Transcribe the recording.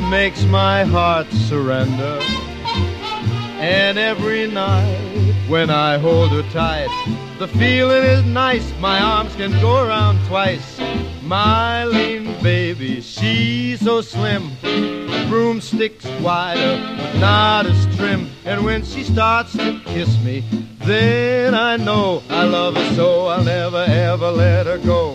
makes my heart surrender. And every night when I hold her tight, the feeling is nice, my arms can go around twice. My lean baby, she's so slim, the broomstick's wider, but not as trim. And when she starts to kiss me, then I know I love her so I'll never ever let her go.